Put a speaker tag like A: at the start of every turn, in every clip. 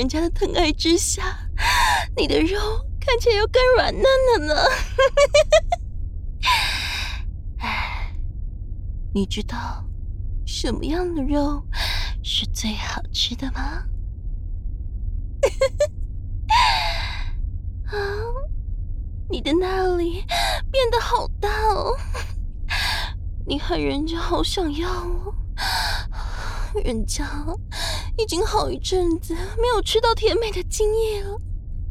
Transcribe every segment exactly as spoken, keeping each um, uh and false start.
A: 家的疼爱之下，你的肉看起来又更软嫩了呢。哎，你知道什么样的肉是最好吃的吗？啊，你的那里变得好大哦，你害人家好想要哦。人家已经好一阵子没有吃到甜美的精液了。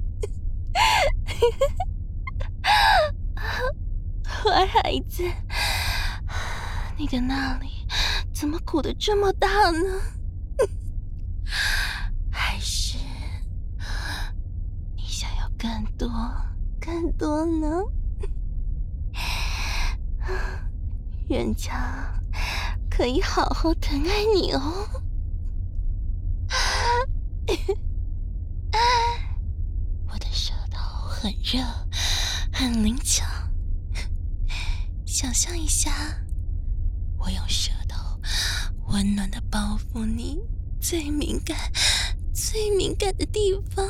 A: 坏孩子，你的那里怎么鼓得这么大呢？还是你想要更多更多呢？人家可以好好疼爱你哦。我的舌头很热，很灵巧。想象一下，我用舌头温暖的包覆你最敏感、最敏感的地方，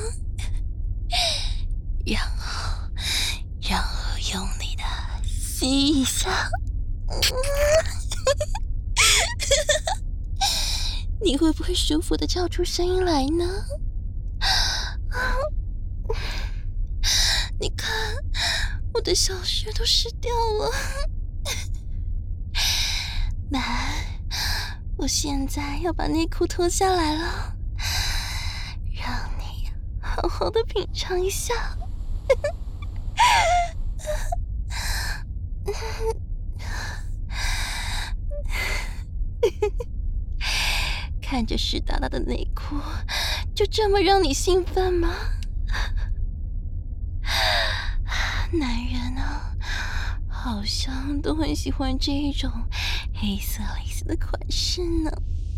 A: 然后，然后用力的吸一下。你会不会舒服的叫出声音来呢？你看，我的小穴都湿掉了。来，我现在要把内裤脱下来了，让你好好的品尝一下。看着湿哒哒的内裤，就这么让你兴奋吗？男人啊，好像都很喜欢这一种黑色蕾丝的款式呢。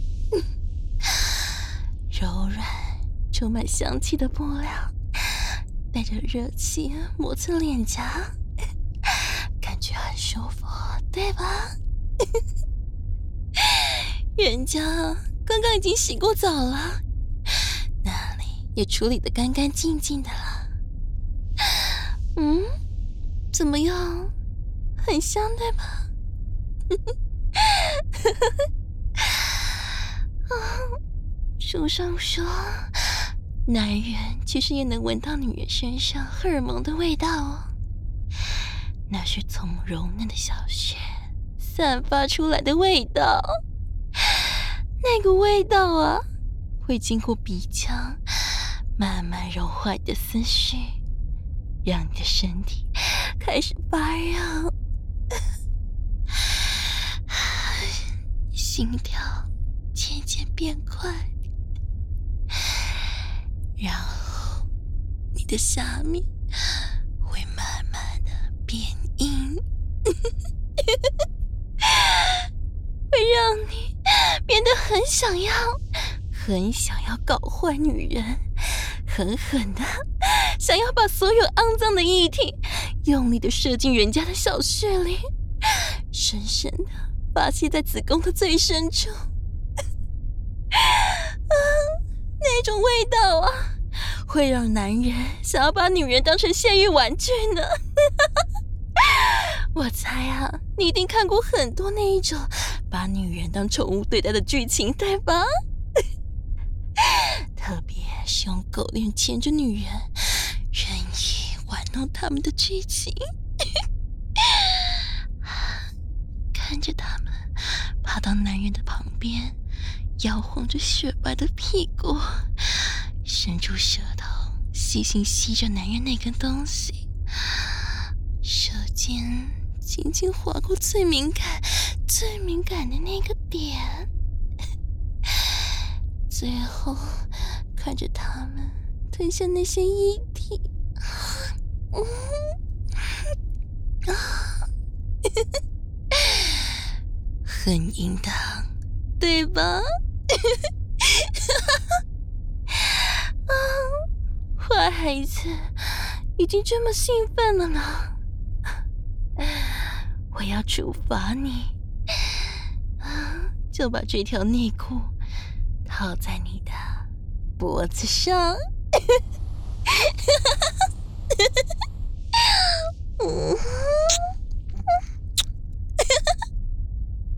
A: 柔软、充满香气的布料，带着热气摩擦脸颊，感觉很舒服，对吧？人家刚刚已经洗过澡了，那里也处理得干干净净的了。嗯，怎么样？很香对吧？书上说，男人其实也能闻到女人身上荷尔蒙的味道哦，那是从柔嫩的小穴散发出来的味道。那个味道啊，会经过鼻腔，慢慢融化你的思绪，让你的身体开始发热，心跳渐渐变快，然后你的下面会慢慢的变硬，会让你变得很想要很想要搞坏女人，狠狠的想要把所有肮脏的液体用力的射进人家的小穴里，深深的发泄在子宫的最深处。啊，那种味道啊，会让男人想要把女人当成泄欲玩具呢。我猜啊，你一定看过很多那一种把女人当宠物对待的剧情，对吧？特别是用狗链牵着女人，任意玩弄他们的剧情。看着他们爬到男人的旁边，摇晃着雪白的屁股，伸出舌头细心吸着男人那根东西，舌尖轻轻划过最敏感、最敏感的那个点，最后看着他们吞下那些液体，嗯啊，很淫荡，对吧？啊，坏孩子，已经这么兴奋了呢，我要处罚你，啊，就把这条内裤套在你的脖子上。